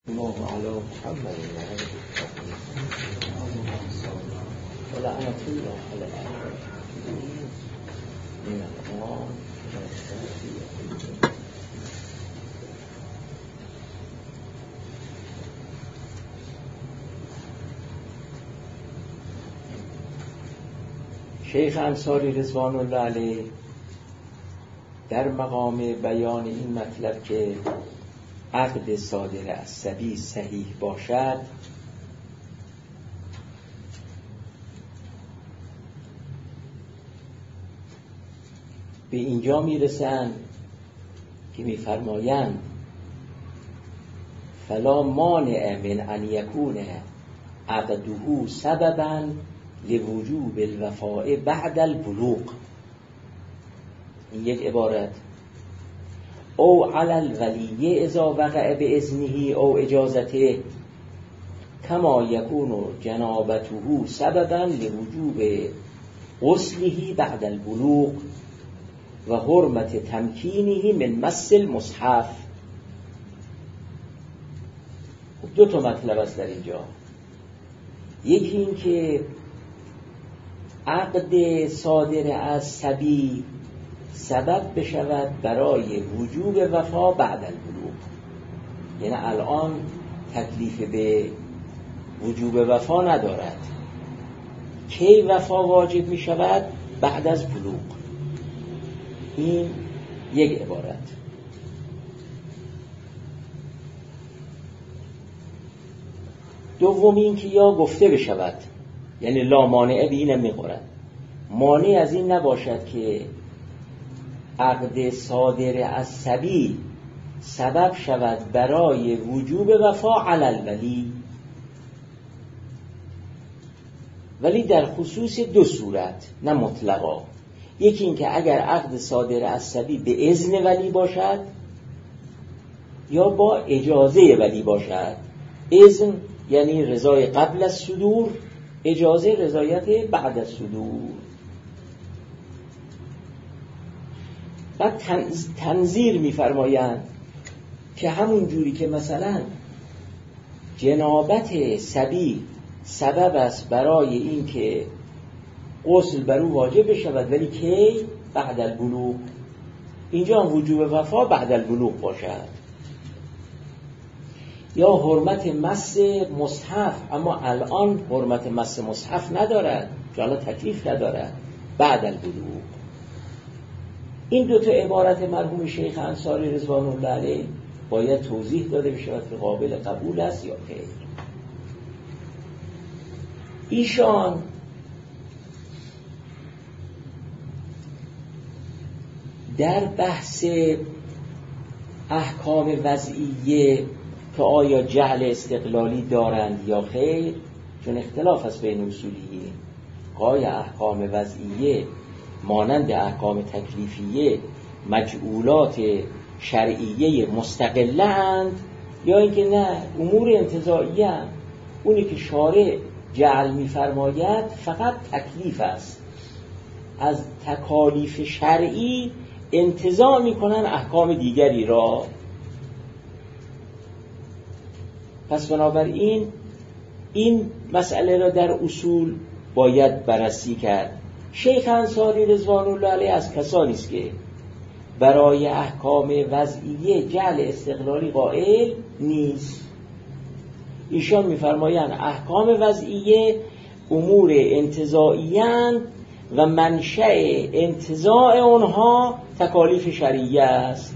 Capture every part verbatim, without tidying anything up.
الله علی محمد و لعنت الله علی الکافرین من القرآن. شیخ انصاری رضوان الله علیه در مقام بیان این مطلب که عقد صادر از صبی صحیح باشد به اینجا میرسند که میفرمایند فلا مانع من ان یکون عقده سببا لوجوب الوفاء بعد البلوغ. این یک عبارت. او علی الولی اذا وقع باذنه او اجازته کما یکون جنابته سببا لوجوب غسله بعد البلوغ و حرمت تمکینه من مس المصحف. دو تا مطلب است در اینجا. یکی این که عقد صادر از صبی سبب بشود برای وجوب وفا بعد البلوغ، یعنی الان تکلیف به وجوب وفا ندارد. کی وفا واجب می شود؟ بعد از بلوغ. این یک عبارت. دومی این که یا گفته بشود، یعنی لا مانعه به این میخورد، مانع از این نباشد که عقد صادر از صبی سبب شود برای وجوب وفا علی الولی، ولی در خصوص دو صورت، نه مطلقا. یکی این که اگر عقد صادر از صبی به اذن ولی باشد یا با اجازه ولی باشد. اذن یعنی رضای قبل از صدور، اجازه رضایت بعد از صدور. بعد تنظیر می‌فرمایند که همون جوری که مثلا جنابت صبی سبب است برای این که غسل بر او واجب شود، ولی کی؟ بعد البلوغ. اینجا وجوب وفا بعد البلوغ باشد. یا حرمت مس مصحف، اما الان حرمت مس مصحف ندارد، جالا تکلیف ندارد، بعد البلوغ. این دو تا عبارت مرحوم شیخ انصاری رضوان الله علیه باید توضیح داده بشود که قابل قبول است یا خیر. ایشان در بحث احکام وضعیه که آیا جعل استقلالی دارند یا خیر، چون اختلاف است بین اصولیه، آیا احکام وضعیه مانند احکام تکلیفیه مجعولات شرعیه مستقله اند یا اینکه نه امور انتزاعیه اند. اونی که شارع جعل می‌فرماید فقط تکلیف است، از تکالیف شرعی انتزاع می‌کنن احکام دیگری را. پس بنابراین این مسئله را در اصول باید بررسی کرد. شیخ انصاری رضوان الله علیه از کسانی است که برای احکام وضعیه جعل استقلالی قائل نیست. ایشان می‌فرمایند احکام وضعیه امور انتزاعی‌اند و منشأ انتزاع اونها تکالیف شرعیه است.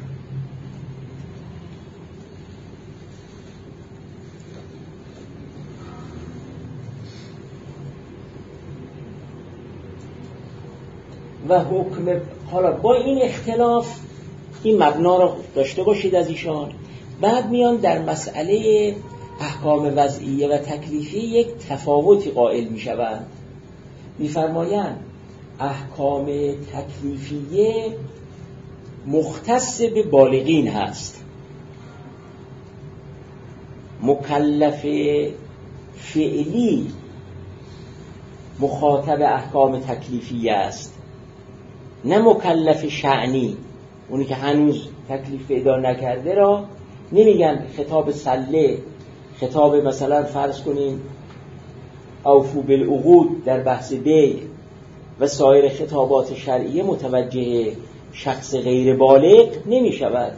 و حکم، حالا با این اختلاف این مبنا را داشته باشید از ایشان. بعد میان در مسئله احکام وضعیه و تکلیفی یک تفاوتی قائل میشوند. میفرمایند احکام تکلیفیه مختص به بالغین هست، مکلف فعلی مخاطب احکام تکلیفیه است، نه مکلف شأنی. اونی که هنوز تکلیف پیدا نکرده را نمیگن خطاب سله خطاب مثلا فرض کنیم اوفو بالعقود در بحث بیع و سایر خطابات شرعیه متوجه شخص غیر بالغ نمی شود.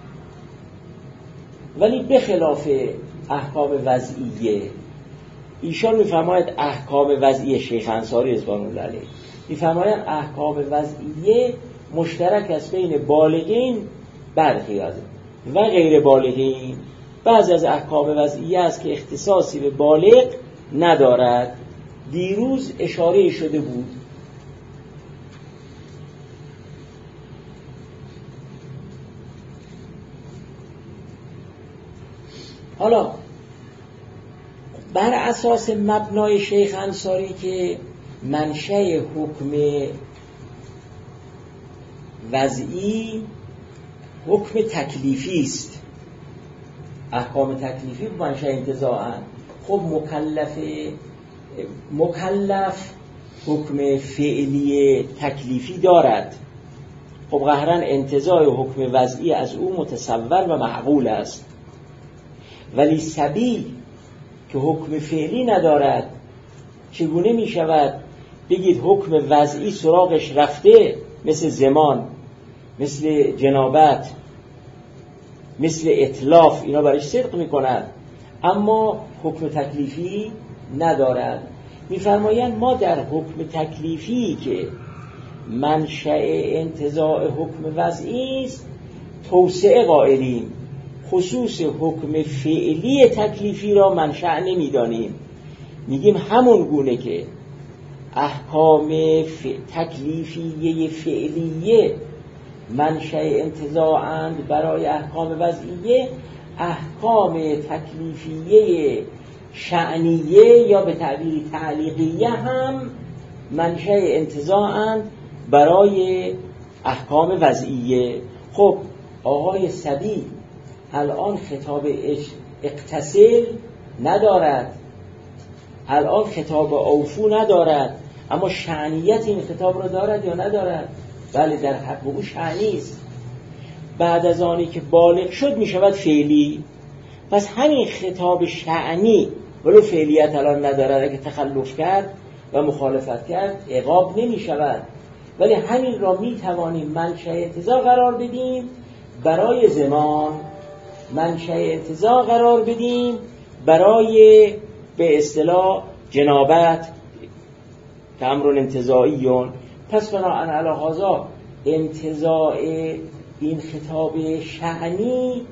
ولی به خلاف احکام وضعیه، ایشان می‌فرماید احکام وضعیه، شیخ انصاری رضوان الله علیه می‌فرمایند احکام وضعیه مشترک است بین بالغین برخیاز و غیر بالغین. بعضی از احکام وضعیه است که اختصاصی به بالغ ندارد. دیروز اشاره شده بود. حالا بر اساس مبنای شیخ انصاری که منشأ حکم وضعی حکم تکلیفی است، احکام تکلیفی منشأ انتزاعاً، خب مکلف مکلف حکم فعلی تکلیفی دارد. خب قهراً انتزاع حکم وضعی از او متصور و معقول است. ولی سبیل که حکم فعلی ندارد، چگونه می شود بگید حکم وضعی سراغش رفته، مثل زمان، مثل جنابت، مثل اطلاف، اینا برایش صدق می کند، اما حکم تکلیفی ندارد. می فرمایند ما در حکم تکلیفی که منشأ انتزاع حکم وضعی است توسعه قائلیم، خصوص حکم فعلی تکلیفی را منشأ نمی‌دانیم. میگیم همون گونه که احکام ف... تکلیفیه فعلیه منشأ انتزاعند برای احکام وضعیه، احکام تکلیفیه شأنیه یا به تعبیر تعلیقیه هم منشأ انتزاعند برای احکام وضعیه. خب آقای سبی الان خطاب اقتصل ندارد، الان خطاب اوفو ندارد، اما شأنیت این خطاب را دارد یا ندارد؟ بله، در حق او شأنی است. بعد از آنی که بالغ شد می شود فعلی. پس همین خطاب شأنی ولو فعلیت الان ندارد، اگه تخلف کرد و مخالفت کرد عقاب نمی شود. ولی همین را می توانیم منشأ انتزاع قرار بدیم برای زمان، منشأ انتزاع قرار بدیم برای به اصطلاح جنابت که امر انتزاعیون. پس بناهن علی هذا انتزاع این خطاب شأنی،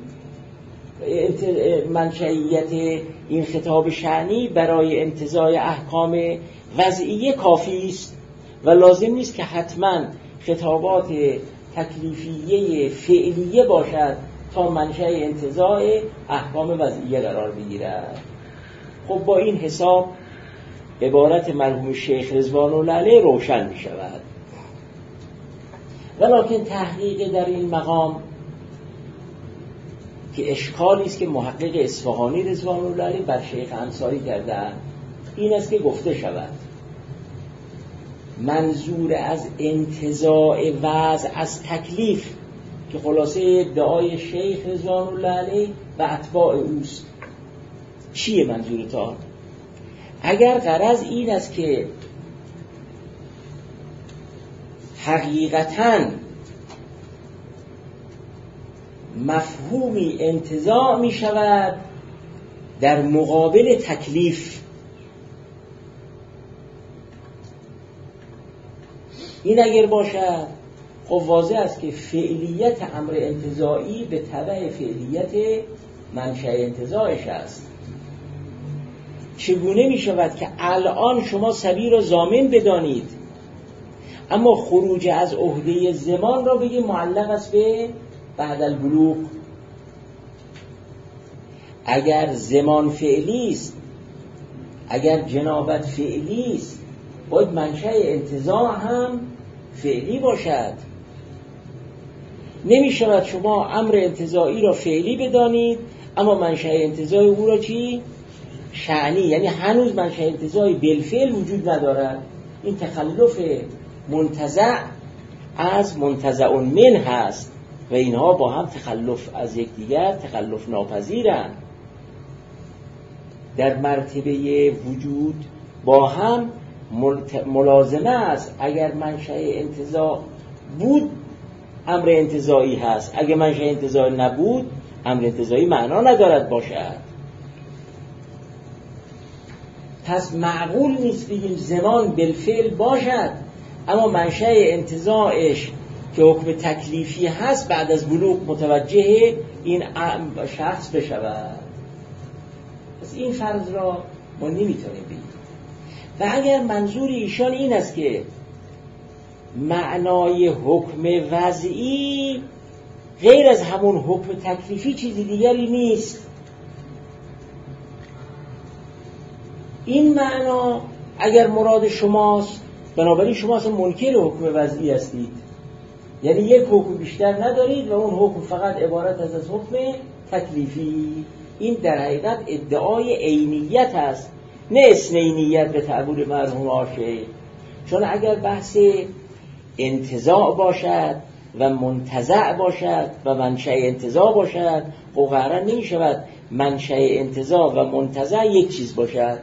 منشئیت این خطاب شأنی برای انتزاع احکام وضعیه کافی است و لازم نیست که حتما خطابات تکلیفیه فعلیه باشد تا منشأ انتزاع احکام وضعیه قرار بگیرد. خب با این حساب عبارت مرحوم شیخ رضوان الله علیه روشن می شود. ولکن تحقیق در این مقام که اشکالی است که محقق اصفهانی رضوان الله علیه بر شیخ انصاری کردند این است که گفته شود منظور از انتزاع وضع از تکلیف که خلاصه ادعای شیخ رضوان الله علیه و اتباع اوست چیه منظورتان؟ اگر غرض این است که حقیقتاً مفهومی انتزاع می شود در مقابل تکلیف، این اگر باشد خب واضح است که فعلیت امر انتزاعی به تبع فعلیت منشأ انتزاعش است. چگونه می شود که الان شما سبی را ضامن بدانید اما خروج از عهده زمان را بگید معلق است به بعد البلوغ؟ اگر زمان فعلی است، اگر جنابت فعلی است، باید منشأ انتزاع هم فعلی باشد. نمی شود شما امر انتزاعی را فعلی بدانید اما منشأ انتزاع او را چی؟ شأنی، یعنی هنوز منشأ انتزاعی بالفعل وجود ندارد. این تخلف منتزع از منتزع من هست و اینها با هم تخلف از یکدیگر تخلف ناپذیرند. در مرتبه وجود با هم ملازمه است. اگر منشأ انتزاع بود امر انتزاعی هست، اگر منشأ انتزاع نبود امر انتزاعی معنا ندارد باشد. پس معقول نیست بگیم زمان بالفعل باشد اما منشأ انتزاعش که حکم تکلیفی هست بعد از بلوغ متوجه این شخص بشود. پس این فرض را ما نمیتونیم بگیم. و اگر منظور ایشان این است که معنای حکم وضعی غیر از همون حکم تکلیفی چیزی دیگری نیست، این معنا اگر مراد شماست بنابراین شما اصلا منکر حکم وضعی هستید، یعنی یک حکم بیشتر ندارید و اون حکم فقط عبارت از از حکم تکلیفی. این در حقیقت ادعای عینیت است نه اثنینیت به تعبیر مرحوم عاشق. چون اگر بحث انتزاع باشد و منتزع باشد و منشأ انتزاع باشد خب قرار نمی شود منشأ انتزاع و منتزع یک چیز باشد.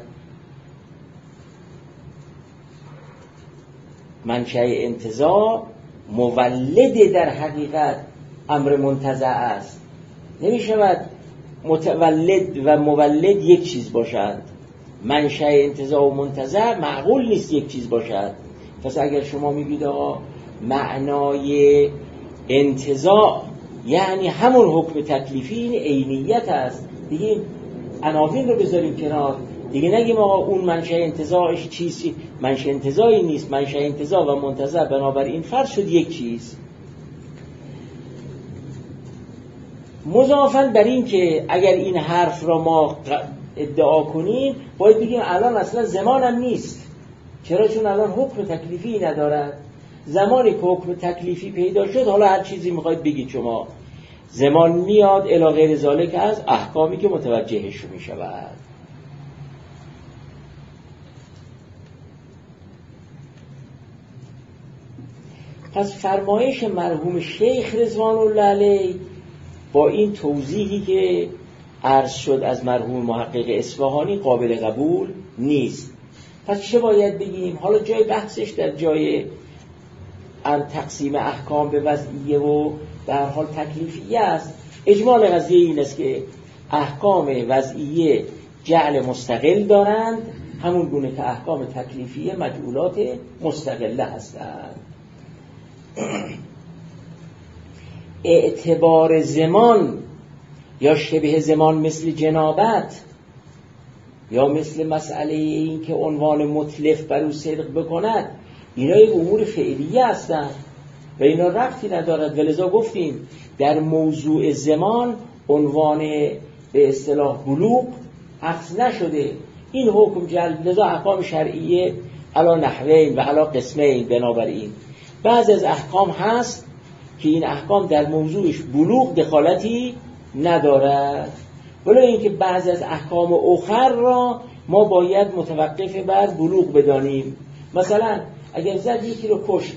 منشأ انتزاع مولد در حقیقت امر منتزع است، نمی شود متولد و مولد یک چیز باشد. منشأ انتزاع و منتزع معقول نیست یک چیز باشد. پس اگر شما میگید آقا معنای انتزاع یعنی همون حکم تکلیفی، این عینیت است دیگه، عناوین رو بذاریم کنار دیگه، نگیم آقا اون منشأ انتزاعش چیزی، منشأ انتزاعی نیست، منشأ انتزاع و منتزع بنابراین فرض شد یک چیز. مضافاً بر این که اگر این حرف را ما ادعا کنیم باید بگیم الان اصلا زمانم نیست. چرا؟ چون الان حکم تکلیفی ندارد. زمانی که حکم تکلیفی پیدا شد حالا هر چیزی میخواید بگید شما، زمان میاد الی غیر ذالک از احکامی که متوجهش میشود. پس فرمایش مرحوم شیخ رضوان الله علیه با این توضیحی که عرض شد از مرحوم محقق اصفهانی قابل قبول نیست. پس چه باید بگیم؟ حالا جای بحثش در جای تقسیم احکام به وضعیه و در حال تکلیفیه است. اجمال قضیه این است که احکام وضعیه جعل مستقل دارند همون گونه که احکام تکلیفیه مجعولات مستقله هستند. اعتبار زمان یا شبه زمان مثل جنابت یا مثل مسئله این که عنوان متلف بر او صدق بکند، اینا یک امور فعلیه هستند و اینا ربطی ندارد. ولذا گفتیم در موضوع زمان عنوان به اصطلاح بلوغ اخذ نشده. این حکم جلب، لذا احکام شرعیه علی نحوین و علی قسمین. بنابراین بعض از احکام هست که این احکام در موضوعش بلوغ دخالتی ندارد، ولی اینکه بعض از احکام اخر را ما باید متوقف بر بلوغ بدانیم. مثلا اگر زد یکی رو کشت،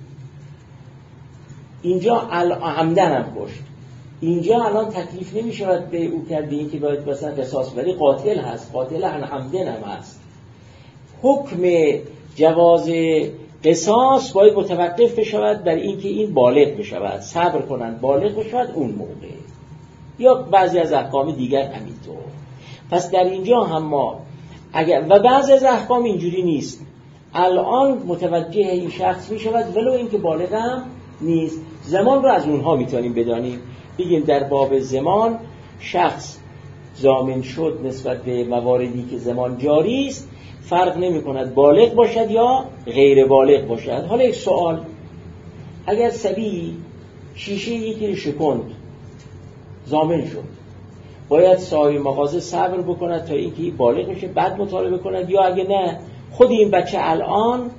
اینجا عمدن هم کشت، اینجا الان تکلیف نمی شود به او کرد به این که باید مثلا قصاص، ولی قاتل هست، قاتل عمدن هم هست. حکم جواز قصاص باید متوقف بشود بر این که این بالغ بشود، صبر کنند بالغ بشود اون موقع، یا بعضی از احکام دیگر همینطور. پس در اینجا هم ما اگر و بعضی از احکام اینجوری نیست، الان متوجه این شخص می شود ولو این که بالغ هم نیست. زمان رو از اونها میتونیم بدانیم. بگیم در باب زمان شخص ضامن شد نسبت به مواردی که زمان جاری است، فرق نمی کند بالغ باشد یا غیر بالغ باشد. حالا یک سوال، اگر صبی شیشه یکی رو شکند ضامن شد، باید صاحب مغازه صبر بکند تا اینکه بالغ بشه بعد مطالبه کند، یا اگه نه خود این بچه الان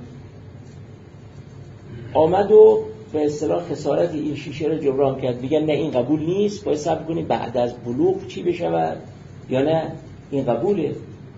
آمد و به اصطلاح خسارت این شیشه رو جبران کرد، بگن نه این قبول نیست، باید صبر کنی بعد از بلوغ چی بشود، یا نه این قبوله؟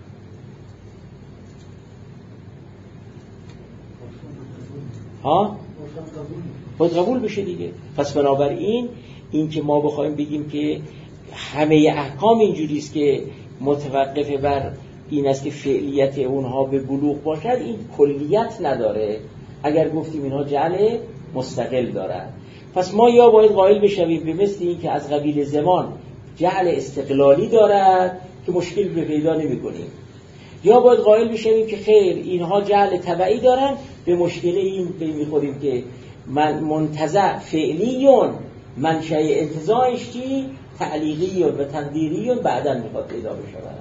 ها؟ باید قبول بشه دیگه. پس بنابراین این که ما بخوایم بگیم که همه احکام اینجوریست که متوقف بر این است که فعلیت اونها به بلوغ باشد، این کلیت نداره. اگر گفتیم اینها جعل مستقل دارند، پس ما یا باید قائل بشویم به مثل این که از قبیل زمان جعل استقلالی دارد که مشکل به پیدا نمی کنیم، یا باید قائل بشویم که خیر اینها جعل تبعی دارند، به مشکل این میخوریم که من منتزع فعلیون منشأ انتزاعش چی؟ تعلیقیون و تقدیریون بعداً میخواد پیدا بشود.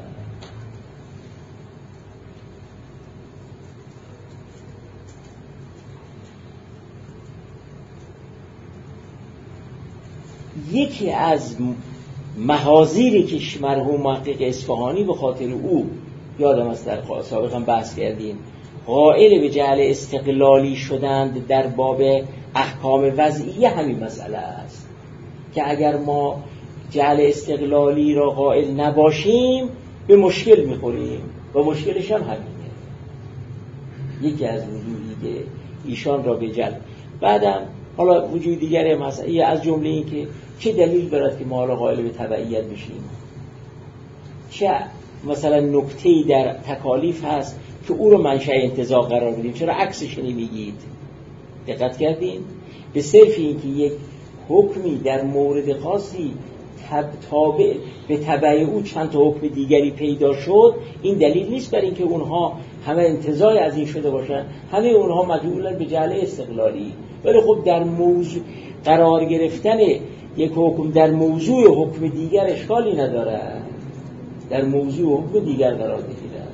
یکی از محاذیری که مرحوم محقق اصفهانی به خاطر او، یادم است در سابقا بحث کردیم، قائل به جعل استقلالی شدند در باب احکام وضعیه، همین مسئله است که اگر ما جعل استقلالی را قائل نباشیم به مشکل میخوریم و مشکلش هم همینه. یکی از وجوهی که ایشان را به جعل، بعدم حالا وجود دیگر مسئله از جمله این که چه دلیل دارد که ما حالا قائل به تبعیت بشیم؟ چه مثلا نکته‌ای در تکالیف هست که او رو منشأ انتزاع قرار بدیم؟ چرا عکسش نمیگید؟ دقت کردین؟ به صرف این که یک حکمی در مورد خاصی تب تابع به تبع او چند تا حکم دیگری پیدا شد، این دلیل نیست بر اینکه اونها همه انتزاع از این شده باشن، همه اونها مجعولن به جعل استقلالی. ولی خب در موضوع قرار گرفتن یک حکم در موضوع حکم دیگر اشکالی نداره، در موضوع حکم دیگر قرار بگیره.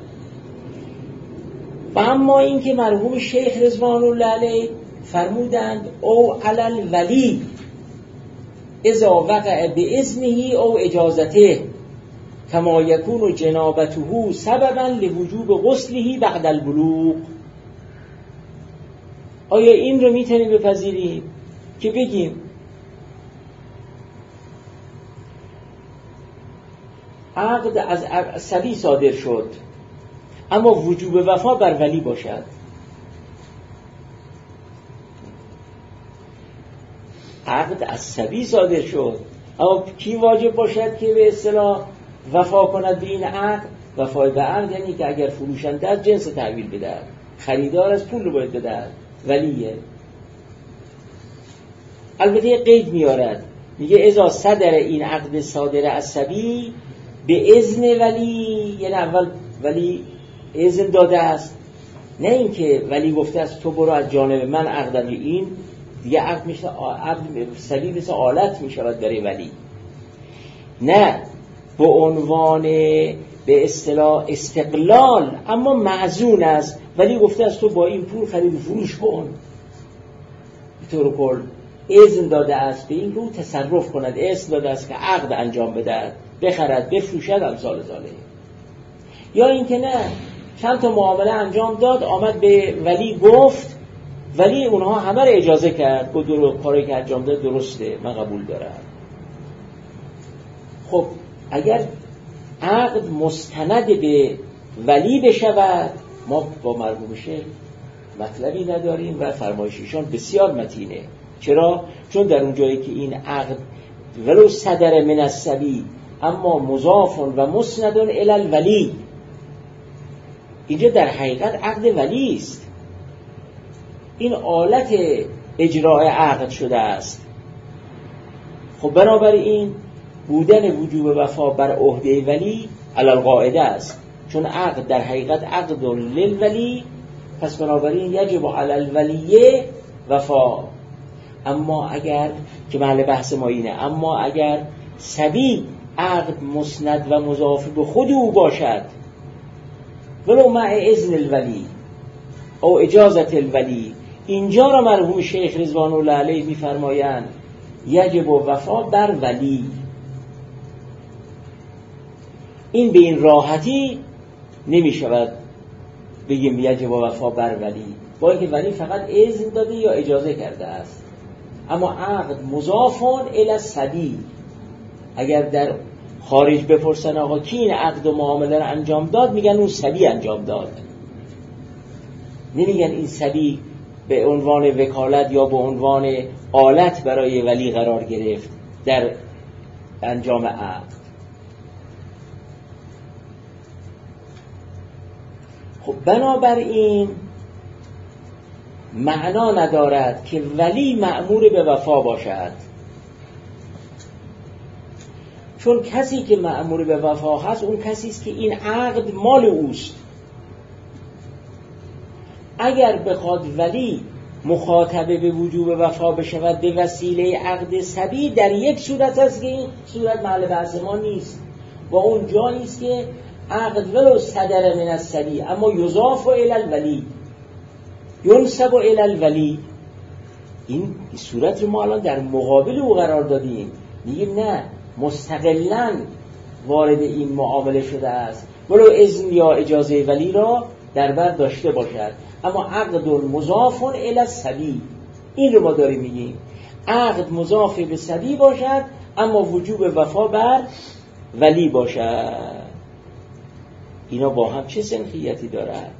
و اما این که مرحوم شیخ رضوان الله علیه فرمودند او علل ولی اذا وقع باذنه او اجازته کما یکون جنابته سببا لوجوب غسله بعد البلوغ. آیا این رو میتونیم بپذیریم که بگیم عقد از صبی صادر شد اما وجوب وفا بر ولی باشد؟ عقد از صبی صادر شد اما کی واجب باشد که به اصطلاح وفا کند به این عقد؟ وفای به عقد یعنی که اگر فروشنده از جنس تحویل بده، خریدار از پول رو باید بده، ولیه. البته یه قید میارد، میگه اذا صدر این عقد صادر از صبی به اذن ولی، یعنی اول ولی اذن داده است، نه اینکه ولی گفته است تو برو از جانب من عقدم، این دیگه عقد میشه، عقد صبی مثل آلت میشود برای ولی، نه به عنوان به اصطلاح استقلال، اما معزون است، ولی گفته است تو با این پول خرید فروش کن. به طور کل اذن داده است به این که او تصرف کند، اذن داده است که عقد انجام بده، بخرد بفروشد، امثال ذالک. یا اینکه نه، چند تا معامله انجام داد، آمد به ولی گفت، ولی اونها همه رو اجازه کرد، گفت درو کاری که انجام داد درسته، من قبول دارم. خب اگر عقد مستند به ولی بشود، ما با مرحوم شیخ مطلبی نداریم و فرمایششان بسیار متینه. چرا؟ چون در اون جایی که این عقد ولو صدر من الصبی اما مضاف و مسند الی الولی، اینجا در حقیقت عقد ولی است، این آلت اجراء عقد شده است. خب بنابراین بودن وجوب وفا بر عهده ولی علی القاعده است، چون عقد در حقیقت عقد للولی، پس بنابراین یجب علی الولی وفا. اما اگر که محل بحث ما اینه، اما اگر صبی عقد مسند و مضاف به خود او باشد، ولو مع اذن الولی او اجازت الولی، اینجا را مرحوم شیخ رضوان الله علیه می‌فرمایند یجب وفا بر ولی. این به این راحتی نمی شود بگیم یجب وفا بر ولی، با اینکه ولی فقط اذن داده یا اجازه کرده است، اما عقد مضافون الی الصبی. اگر در خارج بپرسن آقا کی این عقد و معامله را انجام داد، میگن اون صبی انجام داد، نمیگن این صبی به عنوان وکالت یا به عنوان آلت برای ولی قرار گرفت در انجام عقد. خب بنابراین معنا ندارد که ولی مأمور به وفا باشد، چون کسی که مأمور به وفا هست اون کسی است که این عقد مال اوست. اگر بخواد ولی مخاطبه به وجوب وفا بشود به وسیله عقد صبی، در یک صورت است که این صورت محل بحث ما نیست و اون جایی است که عقد ولو صدر من الصبی اما یضاف الی الولی، ینسب الی الولی. این صورت رو ما الان در مقابل او قرار دادیم، میگیم نه، مستقلاً وارد این معامله شده است، ولو اذن یا اجازه ولی را در بر داشته باشد، اما عقد مضاف الی الصبی، این رو ما داریم میگیم. عقد مضاف به صبی باشد اما وجوب وفا بر ولی باشد. اینا با هم چه سنخیتی دارد؟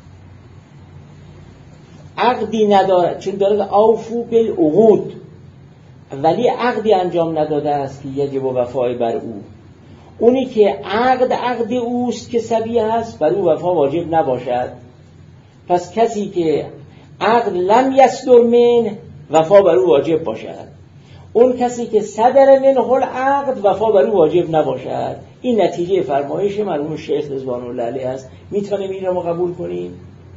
عقدی ندارد، چون دارد اوفو بالعقود، ولی عقدی انجام نداده است که یجب وفای بر او. اونی که عقد عقد اوست که صبی هست، بر او وفا واجب نباشد. پس کسی که عقد لم یصدر من، وفا بر او واجب باشد. اون کسی که صدر منه العقد، وفا بر او واجب نباشد. این نتیجه فرمایش مرحوم شیخ رضوان الله علیه است. میتونیم این رو ما قبول کنیم؟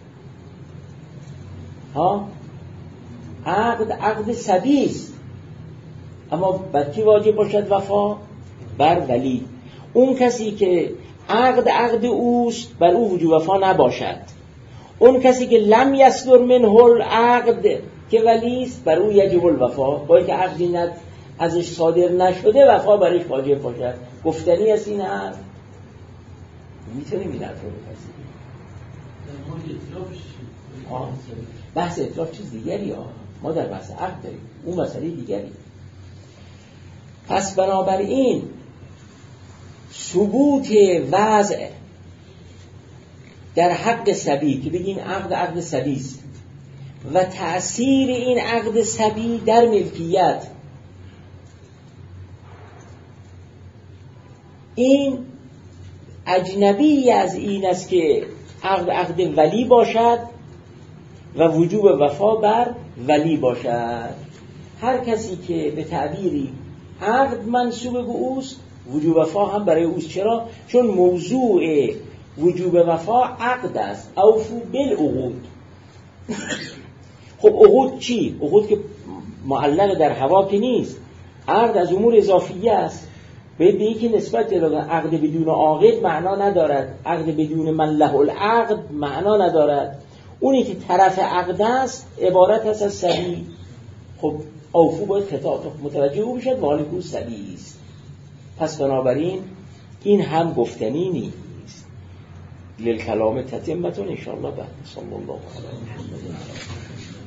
ها؟ عقد عقد صبی است، اما بر کی واجب باشد وفا؟ بر ولی. اون کسی که عقد عقد اوست، بر او وجوب وفا نباشد. اون کسی که لم یصدر منه العقد که ولی است، بر او یجب الوفا، با اینکه عقدی ند ازش صادر نشده وفا برش واجب باشد. گفتنی است این حرف؟ میتونیم این حرف رو بپذیریم؟ بحث اطلاف چیز دیگری ها، ما در بحث عقد داریم، اون مسئله دیگری. پس بنابراین ثبوت وضع در حق صبی که بگیم عقد عقد صبی است و تأثیر این عقد صبی در ملکیت، این اجنبی از این است که عقد عقد ولی باشد و وجوب وفا بر ولی باشد. هر کسی که به تعبیری عقد منسوب به اوست، وجوب وفا هم برای اوست. چرا؟ چون موضوع وجوب وفا عقد است، اوفو بالعقود. خب عقود چی؟ عقود که معلق در هوا که نیست، عقد از امور اضافیه است. به یکی نسبت دادن عقد بدون عاقد معنا ندارد، عقد بدون من له العقد معنا ندارد. اونی که طرف عقد است عبارت است از صبی. خب اوفو باید خطاب متوجه او بشد و حالی که او صبی است. پس بنابراین این هم گفتنی نیست. للکلام تتمتون انشاءالله بعد. صلی الله علیه و سلم.